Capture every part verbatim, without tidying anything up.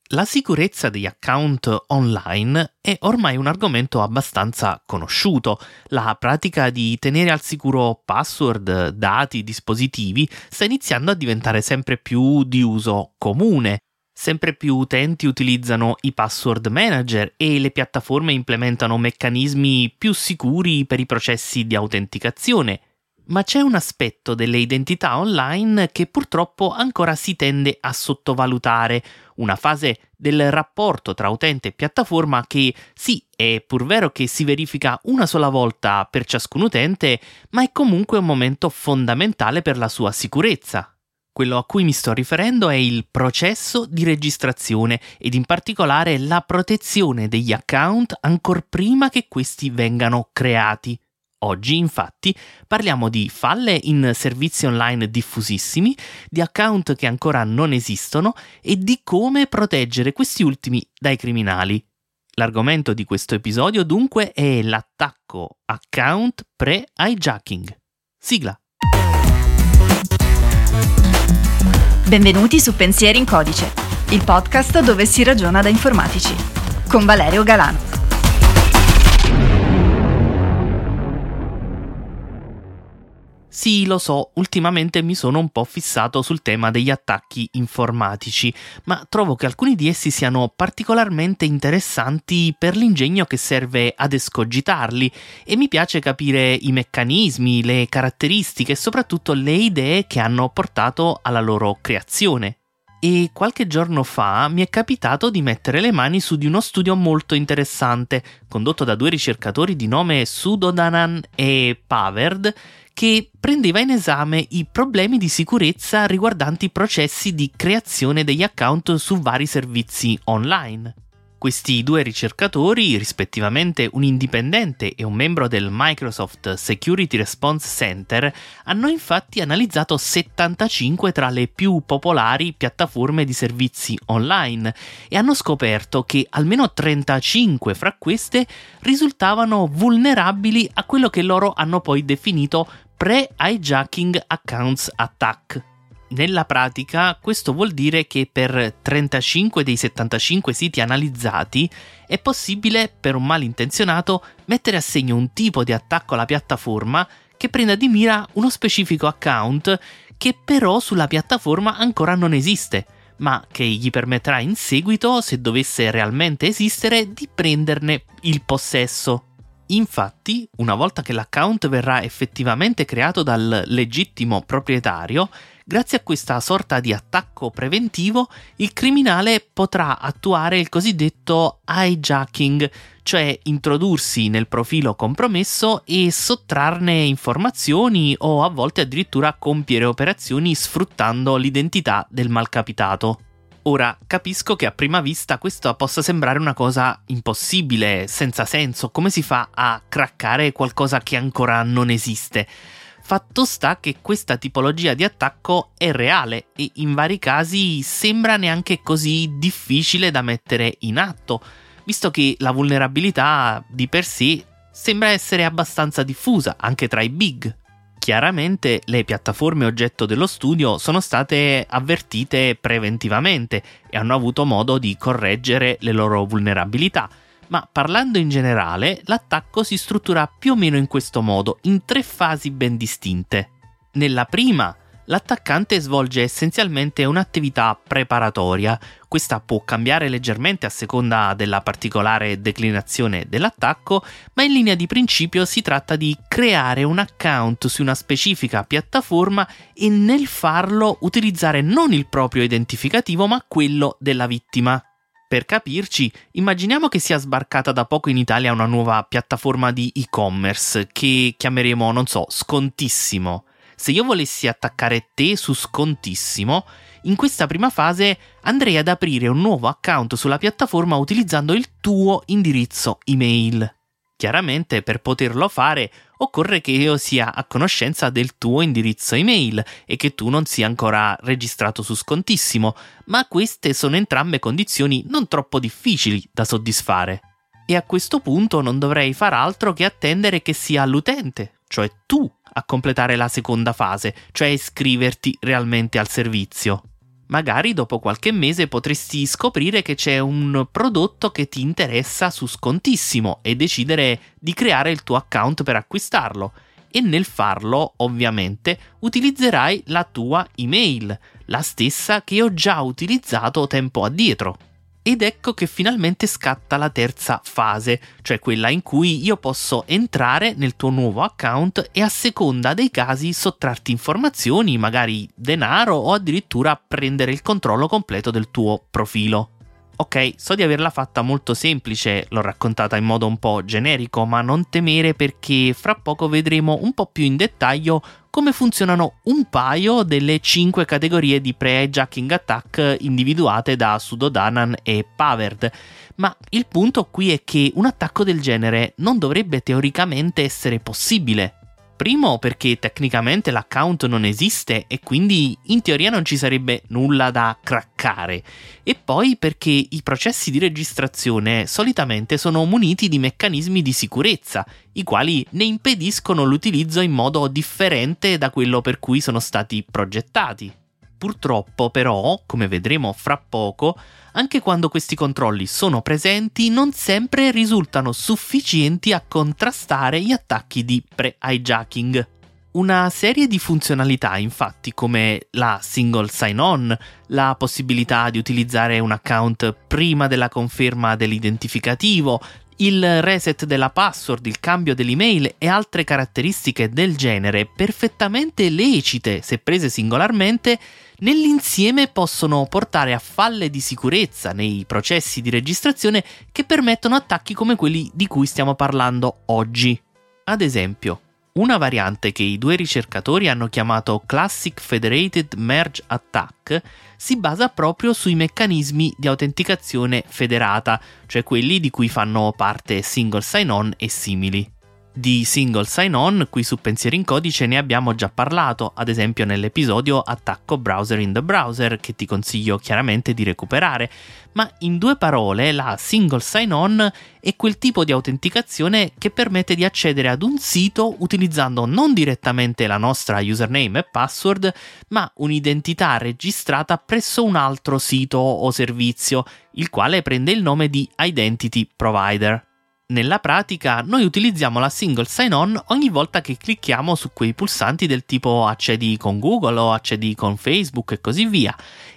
La sicurezza degli account online è ormai un argomento abbastanza conosciuto. La pratica di tenere al sicuro password, dati, dispositivi sta iniziando a diventare sempre più di uso comune. Sempre più utenti utilizzano i password manager e le piattaforme implementano meccanismi più sicuri per i processi di autenticazione. Ma c'è un aspetto delle identità online che purtroppo ancora si tende a sottovalutare, una fase del rapporto tra utente e piattaforma che sì, è pur vero che si verifica una sola volta per ciascun utente, ma è comunque un momento fondamentale per la sua sicurezza. Quello a cui mi sto riferendo è il processo di registrazione ed in particolare la protezione degli account ancor prima che questi vengano creati. Oggi, infatti, parliamo di falle in servizi online diffusissimi, di account che ancora non esistono e di come proteggere questi ultimi dai criminali. L'argomento di questo episodio, dunque, è l'attacco account pre-hijacking. Sigla. Benvenuti su Pensieri in Codice, il podcast dove si ragiona da informatici, con Valerio Galano. Sì, lo so, ultimamente mi sono un po' fissato sul tema degli attacchi informatici, ma trovo che alcuni di essi siano particolarmente interessanti per l'ingegno che serve ad escogitarli e mi piace capire i meccanismi, le caratteristiche e soprattutto le idee che hanno portato alla loro creazione. E qualche giorno fa mi è capitato di mettere le mani su di uno studio molto interessante, condotto da due ricercatori di nome Sudodanan e Paverd, che prendeva in esame i problemi di sicurezza riguardanti i processi di creazione degli account su vari servizi online. Questi due ricercatori, rispettivamente un indipendente e un membro del Microsoft Security Response Center, hanno infatti analizzato settantacinque tra le più popolari piattaforme di servizi online e hanno scoperto che almeno trentacinque fra queste risultavano vulnerabili a quello che loro hanno poi definito pre-hijacking accounts attack. Nella pratica questo vuol dire che per trentacinque dei settantacinque siti analizzati è possibile per un malintenzionato mettere a segno un tipo di attacco alla piattaforma che prenda di mira uno specifico account che però sulla piattaforma ancora non esiste, ma che gli permetterà in seguito, se dovesse realmente esistere, di prenderne il possesso. Infatti, una volta che l'account verrà effettivamente creato dal legittimo proprietario, grazie a questa sorta di attacco preventivo, il criminale potrà attuare il cosiddetto hijacking, cioè introdursi nel profilo compromesso e sottrarne informazioni o a volte addirittura compiere operazioni sfruttando l'identità del malcapitato. Ora, capisco che a prima vista questo possa sembrare una cosa impossibile, senza senso. Come si fa a craccare qualcosa che ancora non esiste? Fatto sta che questa tipologia di attacco è reale e in vari casi sembra neanche così difficile da mettere in atto, visto che la vulnerabilità di per sé sembra essere abbastanza diffusa anche tra i big. Chiaramente le piattaforme oggetto dello studio sono state avvertite preventivamente e hanno avuto modo di correggere le loro vulnerabilità, ma parlando in generale, l'attacco si struttura più o meno in questo modo, in tre fasi ben distinte. Nella prima, l'attaccante svolge essenzialmente un'attività preparatoria. Questa può cambiare leggermente a seconda della particolare declinazione dell'attacco, ma in linea di principio si tratta di creare un account su una specifica piattaforma e nel farlo utilizzare non il proprio identificativo ma quello della vittima. Per capirci, immaginiamo che sia sbarcata da poco in Italia una nuova piattaforma di e-commerce che chiameremo, non so, Scontissimo. Se io volessi attaccare te su Scontissimo, in questa prima fase andrei ad aprire un nuovo account sulla piattaforma utilizzando il tuo indirizzo email. Chiaramente per poterlo fare occorre che io sia a conoscenza del tuo indirizzo email e che tu non sia ancora registrato su Scontissimo, ma queste sono entrambe condizioni non troppo difficili da soddisfare. E a questo punto non dovrei far altro che attendere che sia l'utente, cioè tu, a completare la seconda fase, cioè iscriverti realmente al servizio. Magari dopo qualche mese potresti scoprire che c'è un prodotto che ti interessa su scontissimo e decidere di creare il tuo account per acquistarlo. E nel farlo, ovviamente, utilizzerai la tua email, la stessa che ho già utilizzato tempo addietro. Ed ecco che finalmente scatta la terza fase, cioè quella in cui io posso entrare nel tuo nuovo account e a seconda dei casi sottrarti informazioni, magari denaro o addirittura prendere il controllo completo del tuo profilo. Ok, so di averla fatta molto semplice, l'ho raccontata in modo un po' generico, ma non temere perché fra poco vedremo un po' più in dettaglio come funzionano un paio delle cinque categorie di pre-hijacking attack individuate da Sudodanan e Paverd. Ma il punto qui è che un attacco del genere non dovrebbe teoricamente essere possibile. Primo perché tecnicamente l'account non esiste e quindi in teoria non ci sarebbe nulla da craccare, e poi perché i processi di registrazione solitamente sono muniti di meccanismi di sicurezza, i quali ne impediscono l'utilizzo in modo differente da quello per cui sono stati progettati. Purtroppo però, come vedremo fra poco, anche quando questi controlli sono presenti, non sempre risultano sufficienti a contrastare gli attacchi di pre-hijacking. Una serie di funzionalità, infatti, come la single sign-on, la possibilità di utilizzare un account prima della conferma dell'identificativo, il reset della password, il cambio dell'email e altre caratteristiche del genere, perfettamente lecite se prese singolarmente, nell'insieme possono portare a falle di sicurezza nei processi di registrazione che permettono attacchi come quelli di cui stiamo parlando oggi. Ad esempio, una variante che i due ricercatori hanno chiamato Classic Federated Merge Attack si basa proprio sui meccanismi di autenticazione federata, cioè quelli di cui fanno parte single sign-on e simili. Di single sign-on, qui su Pensieri in Codice ne abbiamo già parlato, ad esempio nell'episodio Attacco Browser in the Browser, che ti consiglio chiaramente di recuperare, ma in due parole la single sign-on è quel tipo di autenticazione che permette di accedere ad un sito utilizzando non direttamente la nostra username e password, ma un'identità registrata presso un altro sito o servizio, il quale prende il nome di Identity Provider. Nella pratica noi utilizziamo la single sign-on ogni volta che clicchiamo su quei pulsanti del tipo accedi con Google o accedi con Facebook e così via,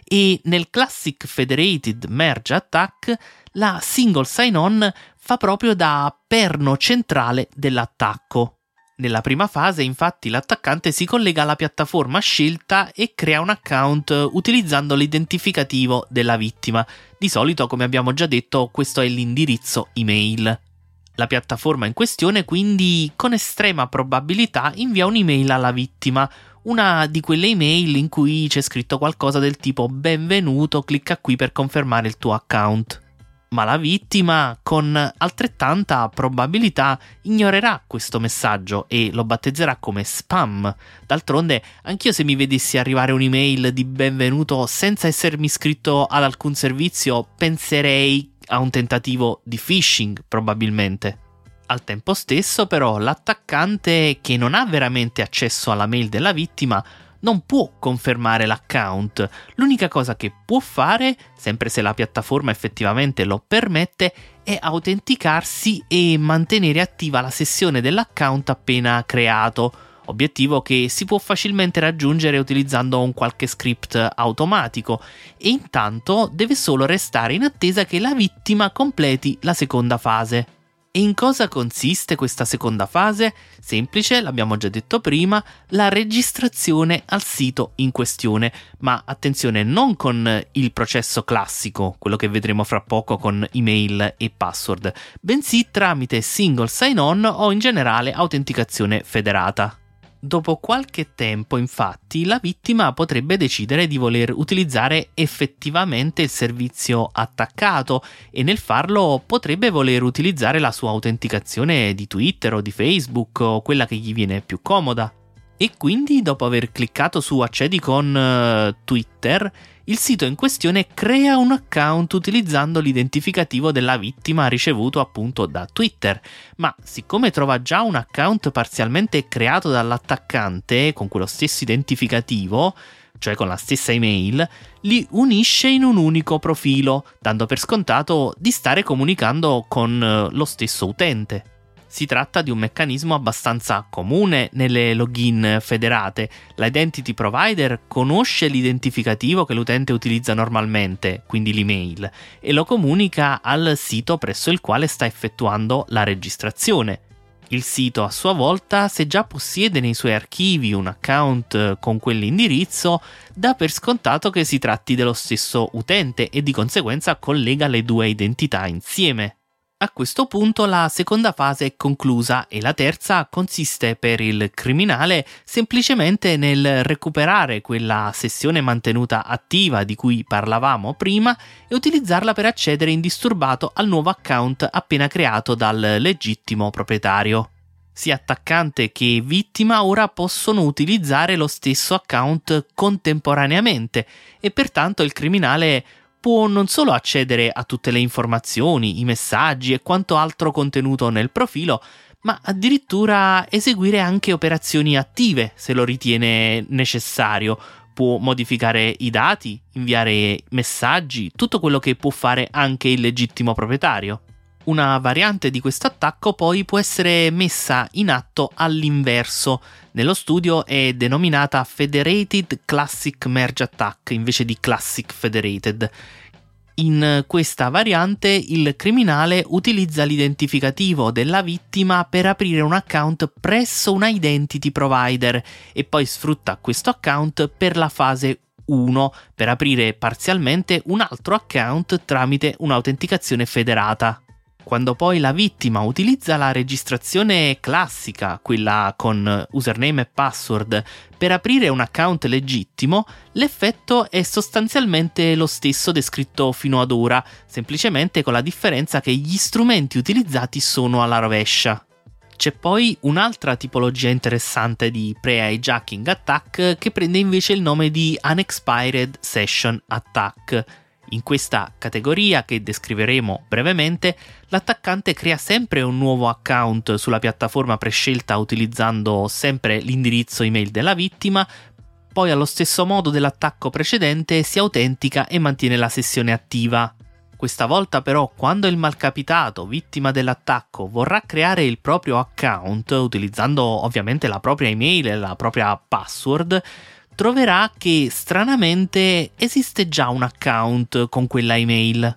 e nel Classic Federated Merge Attack la single sign-on fa proprio da perno centrale dell'attacco. Nella prima fase, infatti, l'attaccante si collega alla piattaforma scelta e crea un account utilizzando l'identificativo della vittima. Di solito, come abbiamo già detto, questo è l'indirizzo email. La piattaforma in questione quindi con estrema probabilità invia un'email alla vittima, una di quelle email in cui c'è scritto qualcosa del tipo benvenuto, clicca qui per confermare il tuo account. Ma la vittima con altrettanta probabilità ignorerà questo messaggio e lo battezzerà come spam. D'altronde, anch'io se mi vedessi arrivare un'email di benvenuto senza essermi iscritto ad alcun servizio, penserei a un tentativo di phishing, probabilmente. Al tempo stesso, però, l'attaccante che non ha veramente accesso alla mail della vittima non può confermare l'account. L'unica cosa che può fare, sempre se la piattaforma effettivamente lo permette, è autenticarsi e mantenere attiva la sessione dell'account appena creato, obiettivo che si può facilmente raggiungere utilizzando un qualche script automatico, e intanto deve solo restare in attesa che la vittima completi la seconda fase. E in cosa consiste questa seconda fase? Semplice, l'abbiamo già detto prima, la registrazione al sito in questione, ma attenzione, non con il processo classico, quello che vedremo fra poco con email e password, bensì tramite single sign-on o in generale autenticazione federata. Dopo qualche tempo, infatti, la vittima potrebbe decidere di voler utilizzare effettivamente il servizio attaccato e nel farlo potrebbe voler utilizzare la sua autenticazione di Twitter o di Facebook o quella che gli viene più comoda. E quindi, dopo aver cliccato su accedi con uh, Twitter, il sito in questione crea un account utilizzando l'identificativo della vittima ricevuto appunto da Twitter, ma siccome trova già un account parzialmente creato dall'attaccante con quello stesso identificativo, cioè con la stessa email, li unisce in un unico profilo, dando per scontato di stare comunicando con lo stesso utente. Si tratta di un meccanismo abbastanza comune nelle login federate. L'identity provider conosce l'identificativo che l'utente utilizza normalmente, quindi l'email, e lo comunica al sito presso il quale sta effettuando la registrazione. Il sito a sua volta, se già possiede nei suoi archivi un account con quell'indirizzo, dà per scontato che si tratti dello stesso utente e di conseguenza collega le due identità insieme. A questo punto la seconda fase è conclusa e la terza consiste per il criminale semplicemente nel recuperare quella sessione mantenuta attiva di cui parlavamo prima e utilizzarla per accedere indisturbato al nuovo account appena creato dal legittimo proprietario. Sia attaccante che vittima ora possono utilizzare lo stesso account contemporaneamente e pertanto il criminale può non solo accedere a tutte le informazioni, i messaggi e quanto altro contenuto nel profilo, ma addirittura eseguire anche operazioni attive se lo ritiene necessario. Può modificare i dati, inviare messaggi, tutto quello che può fare anche il legittimo proprietario. Una variante di questo attacco poi può essere messa in atto all'inverso. Nello studio è denominata Federated Classic Merge Attack invece di Classic Federated. In questa variante il criminale utilizza l'identificativo della vittima per aprire un account presso una identity provider e poi sfrutta questo account per la fase uno per aprire parzialmente un altro account tramite un'autenticazione federata. Quando poi la vittima utilizza la registrazione classica, quella con username e password, per aprire un account legittimo, l'effetto è sostanzialmente lo stesso descritto fino ad ora, semplicemente con la differenza che gli strumenti utilizzati sono alla rovescia. C'è poi un'altra tipologia interessante di pre-hijacking attack che prende invece il nome di Unexpired Session Attack. In questa categoria, che descriveremo brevemente, l'attaccante crea sempre un nuovo account sulla piattaforma prescelta utilizzando sempre l'indirizzo email della vittima, poi allo stesso modo dell'attacco precedente si autentica e mantiene la sessione attiva. Questa volta però, quando il malcapitato, vittima dell'attacco, vorrà creare il proprio account utilizzando ovviamente la propria email e la propria password, troverà che stranamente esiste già un account con quella email.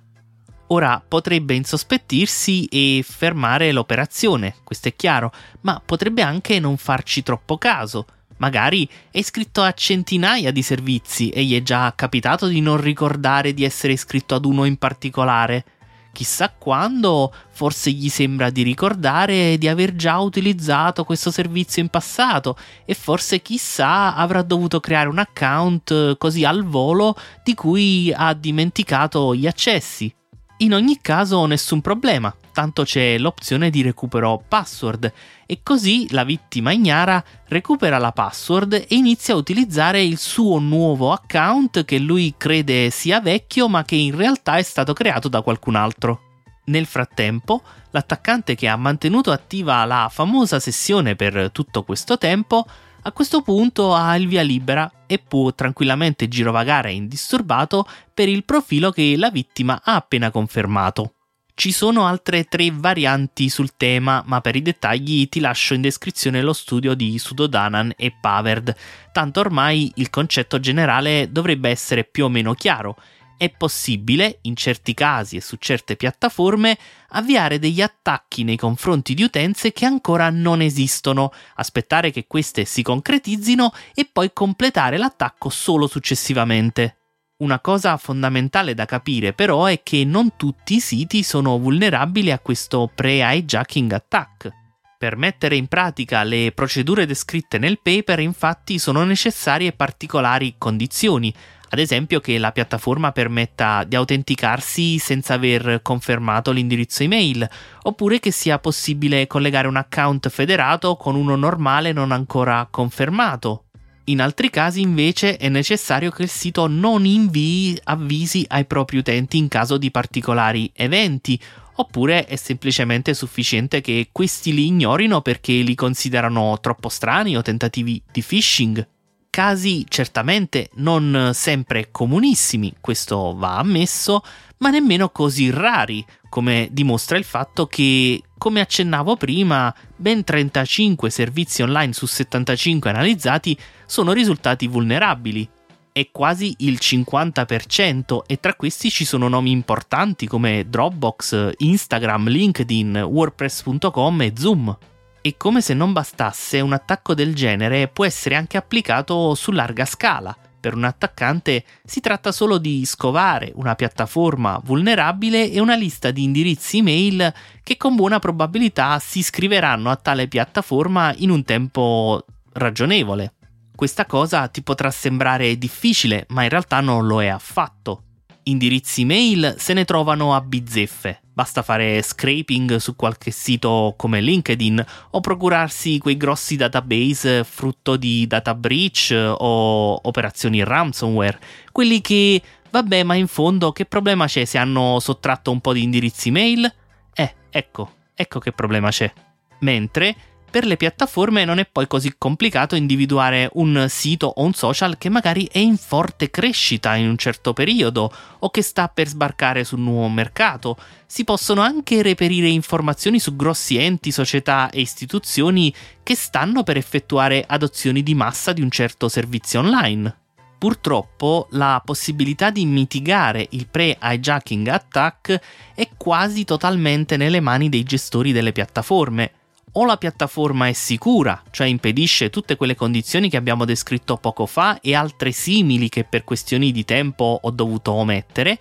Ora potrebbe insospettirsi e fermare l'operazione, questo è chiaro, ma potrebbe anche non farci troppo caso. Magari è iscritto a centinaia di servizi e gli è già capitato di non ricordare di essere iscritto ad uno in particolare. Chissà quando, forse gli sembra di ricordare di aver già utilizzato questo servizio in passato e forse chissà avrà dovuto creare un account così al volo di cui ha dimenticato gli accessi. In ogni caso nessun problema, tanto c'è l'opzione di recupero password e così la vittima ignara recupera la password e inizia a utilizzare il suo nuovo account che lui crede sia vecchio ma che in realtà è stato creato da qualcun altro. Nel frattempo, l'attaccante che ha mantenuto attiva la famosa sessione per tutto questo tempo a questo punto ha il via libera e può tranquillamente girovagare indisturbato per il profilo che la vittima ha appena confermato. Ci sono altre tre varianti sul tema, ma per i dettagli ti lascio in descrizione lo studio di Sudodanan e Paverd, tanto ormai il concetto generale dovrebbe essere più o meno chiaro. È possibile, in certi casi e su certe piattaforme, avviare degli attacchi nei confronti di utenze che ancora non esistono, aspettare che queste si concretizzino e poi completare l'attacco solo successivamente. Una cosa fondamentale da capire però è che non tutti i siti sono vulnerabili a questo pre-hijacking attack. Per mettere in pratica le procedure descritte nel paper, infatti, sono necessarie particolari condizioni, ad esempio che la piattaforma permetta di autenticarsi senza aver confermato l'indirizzo email, oppure che sia possibile collegare un account federato con uno normale non ancora confermato. In altri casi invece è necessario che il sito non invii avvisi ai propri utenti in caso di particolari eventi, oppure è semplicemente sufficiente che questi li ignorino perché li considerano troppo strani o tentativi di phishing. casi certamente non sempre comunissimi, questo va ammesso, ma nemmeno così rari, come dimostra il fatto che, come accennavo prima, ben trentacinque servizi online su settantacinque analizzati sono risultati vulnerabili. È quasi il cinquanta per cento, e tra questi ci sono nomi importanti come Dropbox, Instagram, LinkedIn, WordPress punto com e Zoom. E come se non bastasse, un attacco del genere può essere anche applicato su larga scala. Per un attaccante si tratta solo di scovare una piattaforma vulnerabile e una lista di indirizzi email che con buona probabilità si iscriveranno a tale piattaforma in un tempo ragionevole. Questa cosa ti potrà sembrare difficile, ma in realtà non lo è affatto. Indirizzi email se ne trovano a bizzeffe. Basta fare scraping su qualche sito come LinkedIn o procurarsi quei grossi database frutto di data breach o operazioni ransomware. Quelli che, vabbè, ma in fondo che problema c'è se hanno sottratto un po' di indirizzi email? Eh, ecco, ecco che problema c'è. Mentre per le piattaforme non è poi così complicato individuare un sito o un social che magari è in forte crescita in un certo periodo o che sta per sbarcare sul nuovo mercato. Si possono anche reperire informazioni su grossi enti, società e istituzioni che stanno per effettuare adozioni di massa di un certo servizio online. Purtroppo la possibilità di mitigare il pre-hijacking attack è quasi totalmente nelle mani dei gestori delle piattaforme. O la piattaforma è sicura, cioè impedisce tutte quelle condizioni che abbiamo descritto poco fa e altre simili che per questioni di tempo ho dovuto omettere,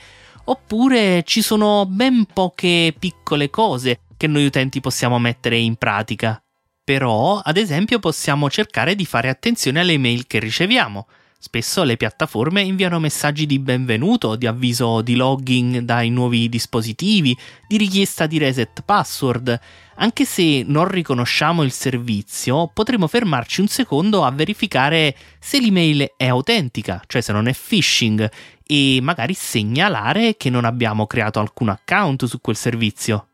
oppure ci sono ben poche piccole cose che noi utenti possiamo mettere in pratica. Però, ad esempio, possiamo cercare di fare attenzione alle email che riceviamo. Spesso le piattaforme inviano messaggi di benvenuto, di avviso di login dai nuovi dispositivi, di richiesta di reset password. Anche se non riconosciamo il servizio, potremo fermarci un secondo a verificare se l'email è autentica, cioè se non è phishing, e magari segnalare che non abbiamo creato alcun account su quel servizio.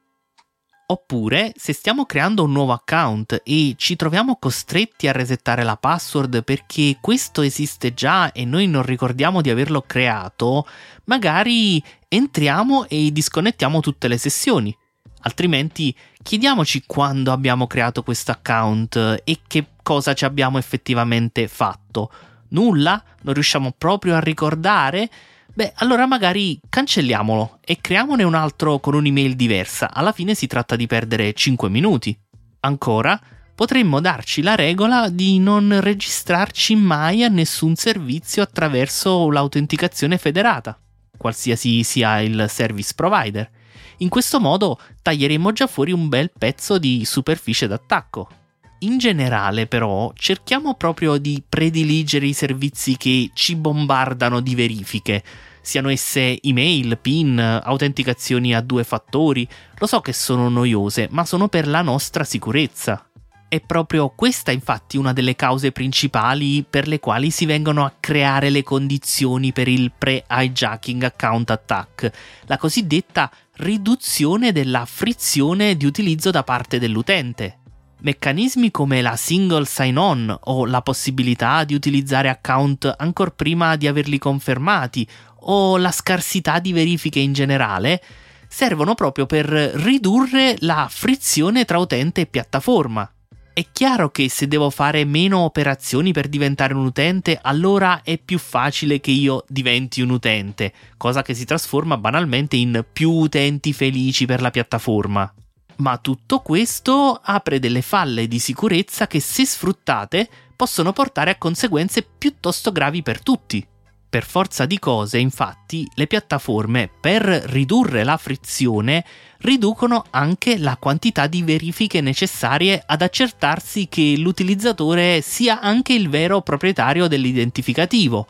Oppure, se stiamo creando un nuovo account e ci troviamo costretti a resettare la password perché questo esiste già e noi non ricordiamo di averlo creato, magari entriamo e disconnettiamo tutte le sessioni. Altrimenti chiediamoci quando abbiamo creato questo account e che cosa ci abbiamo effettivamente fatto. Nulla? Non riusciamo proprio a ricordare? Beh, allora magari cancelliamolo e creiamone un altro con un'email diversa. Alla fine si tratta di perdere cinque minuti. Ancora, potremmo darci la regola di non registrarci mai a nessun servizio attraverso l'autenticazione federata, qualsiasi sia il service provider. In questo modo taglieremo già fuori un bel pezzo di superficie d'attacco. In generale, però, cerchiamo proprio di prediligere i servizi che ci bombardano di verifiche, siano esse email, PIN, autenticazioni a due fattori. Lo so che sono noiose, ma sono per la nostra sicurezza. È proprio questa, infatti, una delle cause principali per le quali si vengono a creare le condizioni per il pre-hijacking account attack, la cosiddetta riduzione della frizione di utilizzo da parte dell'utente. Meccanismi come la single sign-on o la possibilità di utilizzare account ancor prima di averli confermati o la scarsità di verifiche in generale servono proprio per ridurre la frizione tra utente e piattaforma. È chiaro che se devo fare meno operazioni per diventare un utente, allora è più facile che io diventi un utente, cosa che si trasforma banalmente in più utenti felici per la piattaforma. Ma tutto questo apre delle falle di sicurezza che, se sfruttate, possono portare a conseguenze piuttosto gravi per tutti. Per forza di cose, infatti, le piattaforme, per ridurre la frizione, riducono anche la quantità di verifiche necessarie ad accertarsi che l'utilizzatore sia anche il vero proprietario dell'identificativo.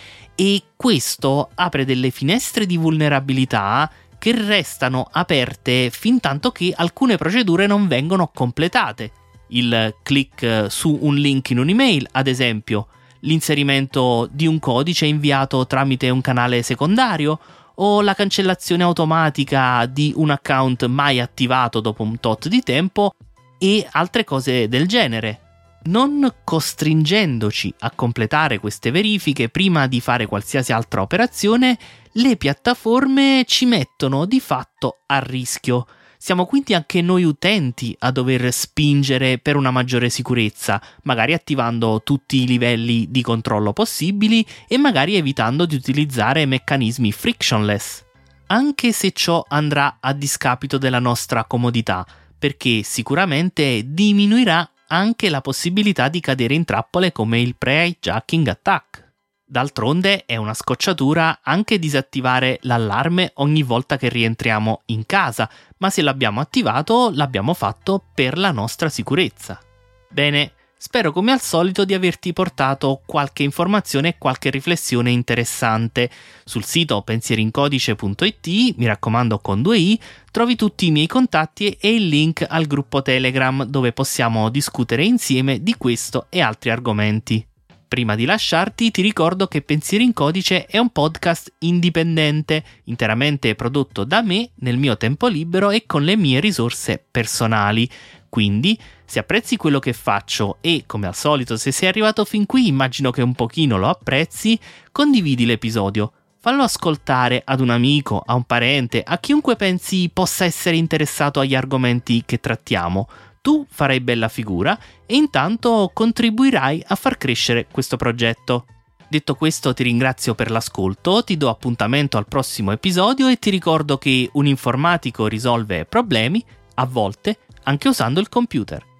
E questo apre delle finestre di vulnerabilità che restano aperte fintanto che alcune procedure non vengono completate. Il click su un link in un'email, ad esempio, l'inserimento di un codice inviato tramite un canale secondario o la cancellazione automatica di un account mai attivato dopo un tot di tempo e altre cose del genere. non costringendoci a completare queste verifiche prima di fare qualsiasi altra operazione, le piattaforme ci mettono di fatto a rischio. Siamo quindi anche noi utenti a dover spingere per una maggiore sicurezza, magari attivando tutti i livelli di controllo possibili e magari evitando di utilizzare meccanismi frictionless. Anche se ciò andrà a discapito della nostra comodità, perché sicuramente diminuirà anche la possibilità di cadere in trappole come il pre-hijacking attack. D'altronde è una scocciatura anche disattivare l'allarme ogni volta che rientriamo in casa, ma se l'abbiamo attivato l'abbiamo fatto per la nostra sicurezza. Bene, spero come al solito di averti portato qualche informazione e qualche riflessione interessante. Sul sito pensierincodice punto it, mi raccomando con due i, trovi tutti i miei contatti e il link al gruppo Telegram dove possiamo discutere insieme di questo e altri argomenti. Prima di lasciarti ti ricordo che Pensieri in Codice è un podcast indipendente, interamente prodotto da me nel mio tempo libero e con le mie risorse personali. Quindi, se apprezzi quello che faccio e, come al solito, se sei arrivato fin qui, immagino che un pochino lo apprezzi, condividi l'episodio. Fallo ascoltare ad un amico, a un parente, a chiunque pensi possa essere interessato agli argomenti che trattiamo. Tu farai bella figura e intanto contribuirai a far crescere questo progetto. Detto questo, ti ringrazio per l'ascolto, ti do appuntamento al prossimo episodio e ti ricordo che un informatico risolve problemi, a volte anche usando il computer.